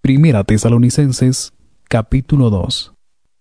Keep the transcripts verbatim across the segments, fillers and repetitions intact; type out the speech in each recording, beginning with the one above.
Primera Tesalonicenses, capítulo dos.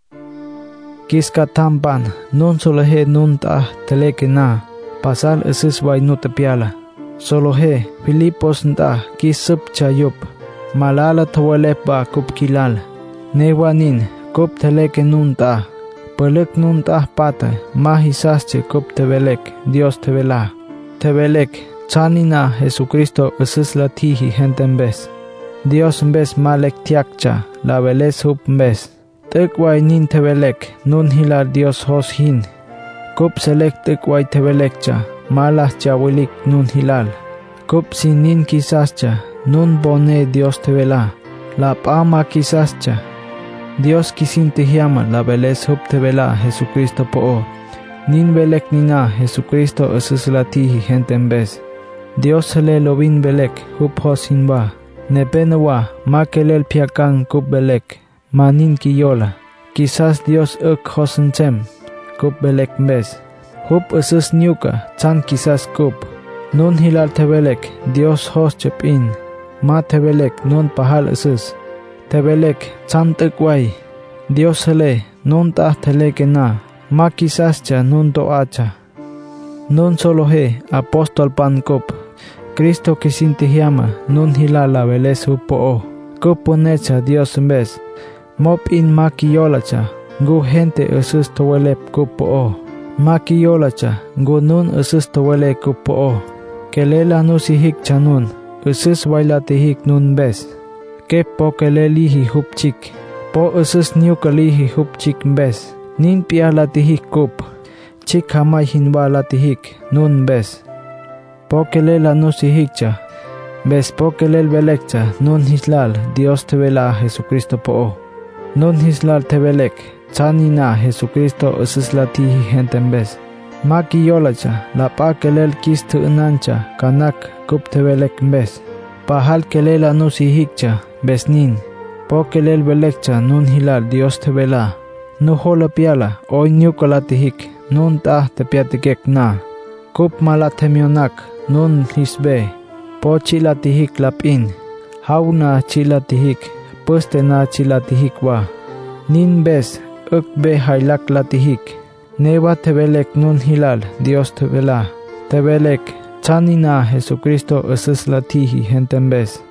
Kiska tampan, nun solohe nun ta teleke na, pasal esis way no tepiala. Solohe, Filipos nta kisup chayup, malala tawalep ba kup kilal. Newanin, kup teleke nun ta, pelek nun ta pata, mahisasche kup tevelek, Dios tevela. Tevelek, chanina Jesucristo esis la tihi gentembes. Dios mbes malek tiakcha, la veles hup mbes. Tekway nin tevelek, nun hilar Dios hos hin. Kup selek tekway tevelekcha, malas chawilik nun hilal. Kup sin nin kisascha, nun bone Dios tevela. La pama kisascha. Dios kisin tihiama, la veles hup tevela Jesucristo po. Nin velek nina Jesucristo esis la tihi gentembes. Dios sele lovin velek, hup hos hinba. Nepenewa, makelel piakan kup belek. Manin kiyola, quizás Dios ek hosenchem, kup belek mbes. Hup esis nyuka, chan quizás kup. Nun hilal tebelek, Dios hos chepin. Ma tebelek, nun pahal esis. Tebelek, chan tekway. Dios hele, nun tah teleke na. Ma quizás cha nun toacha. Nun solo he, apostol pan kup. Cristo kisintihiama, nun hilal la veles hupo. Kup ponecha Dios mbes. Mop in makiyolacha, gu gente esis towelep kupo. Makiyolacha, gu nun esis towele kupo. Kelela nusihik chanun, esis wailatihik nun bes. Ke po kelelihi hupchik, po esis niukalihi hupchik bes. Nin pialatihik kup, chik hamay hinwalatihik nun bes. Po kelela nusihikcha, bes po kelel belekcha, nun hislal, Dios tevela Jesucristo po. Nun hislal tebelek, chanina Jesucristo esis la tihi gentembes. Maki yolacha, la pa kelel kis tuunancha, kanak kup tebelek mbes. Pahal kelel anusihikcha, besnin. Po kelel belekcha, nun hilal Dios tebela. Nu hola piala, oy nyukalatihik, nun tah tepiatikek na. Kup malatemionak, nun hisbe. Po chilatihik lapin, hauna chilatihik. Puste na chilatihik wa. Nin bes, uk be hailak latihik. Newa tebelek nun hilal, Dios tebela. Tebelek, chanina Jesucristo esis latihi gentembes.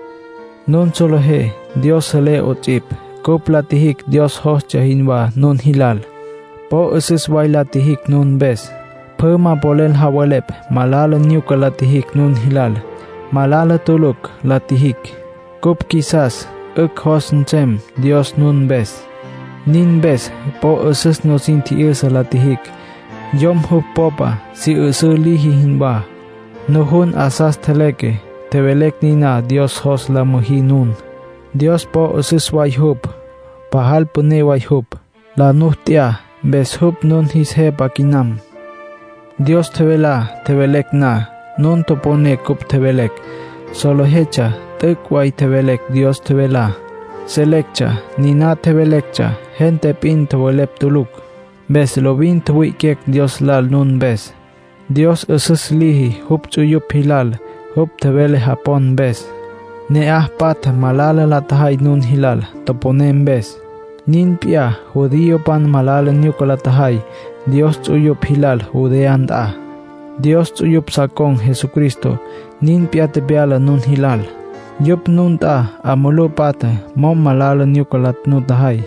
Nun solo he, Dios sele ochip. Kup latihik Dios hos chahinwa nun hilal. Po esis way latihik nun bes. Pema polel hawalep, malala nyuka latihik nun hilal. Malala tuluk latihik. Kup quizás, ek hosenchem, Dios nun bes. Nin bes, po esis no sinti esa latihik. Yom hup popa, si esu lihi hinba. Nuhun asas teleke, tebelek nina Dios hos la muhi nun. Dios po esis way hup, pahal pune way hup. La nuhtia, bes hup nun his hepa kinam. Dios tebela, tebelek na, nun topone kup tebelek. Solo hecha, tekway tebelek Dios tebela. Selekcha, nina tebelekcha, gente pin tewelep tuluk. Bes lovin tuwikek Dios lal nun bes. Dios esis lihi, hup chuyup hilal, hup tebele Japon bes. Ne ah pat malala latahay nun hilal, toponem bes. Nin pia, judío pan malala nyukalatahay, Dios chuyup hilal, judean da. Dios chuyup sakong Jesucristo, nin pia tepiala nun hilal. Yup nun ta, amulu pata, mom malala nyukalat nutahay.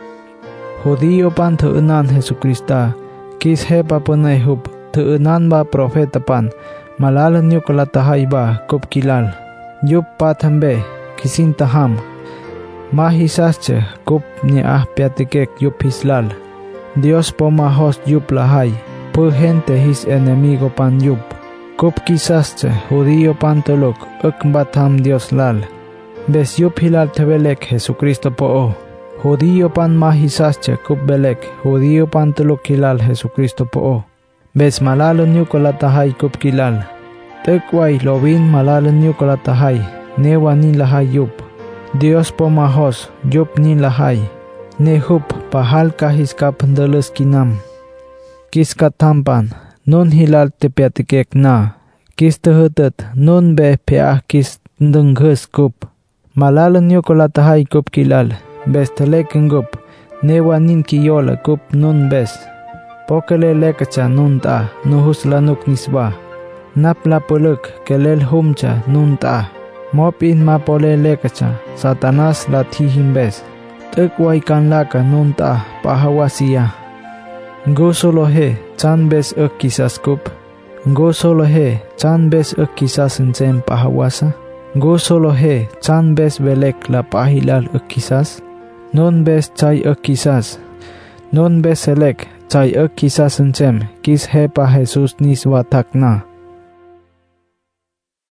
Judío pan tuunan Jesucrista, kis hepa punay hup, tuunan ba profeta pan, malala nyukalatahay ba kup kilal. Yup patambe, kisintaham. Mahisasche, kup ni ah piatikek yup hislal. Dios po mahos yup lahay, pu gente his enemigo pan yup. Kup kisasche, judío pan tuluk, uk batam Dios lal. Bes yup hilal tebelek Jesucristo po. Judío pan mahisasche, kup belek, judío pan tuluk hilal Jesucristo po. Bes malalo nyukalatahay kup kilal. Tekway lovin malalo nyukalatahay, newa nin lahay yup. Dios po mahos, yup nin lahay. Ne hup pahal kahis kapandalos kinam. Kiska tampan, nun hilal tepiatikek na. Kis tehutet, nun be peah kis ndenghes kup. Malalan yo kolatahay kup kilal, bes teleken gup, newa nin kiyola kup nun bes. Pokele lekacha nun ta, nuhus lanuk nisba. Napla puluk kelel humcha nun ta. Mopin ma pole lekacha, Satanas la tihimbes. Tekway kan laka nun ta, pahawasiya. Ngo solo he, chan bes ek kisas kup. Ngo solo he, chan bes ek kisas nsem pahawasa. Ngo solo he, chan bes belek la pahilal ek kisas. Non bes chay ek kisas. Non bes selek, chay ek kisas nsem, kis he pa Jesus niswa takna.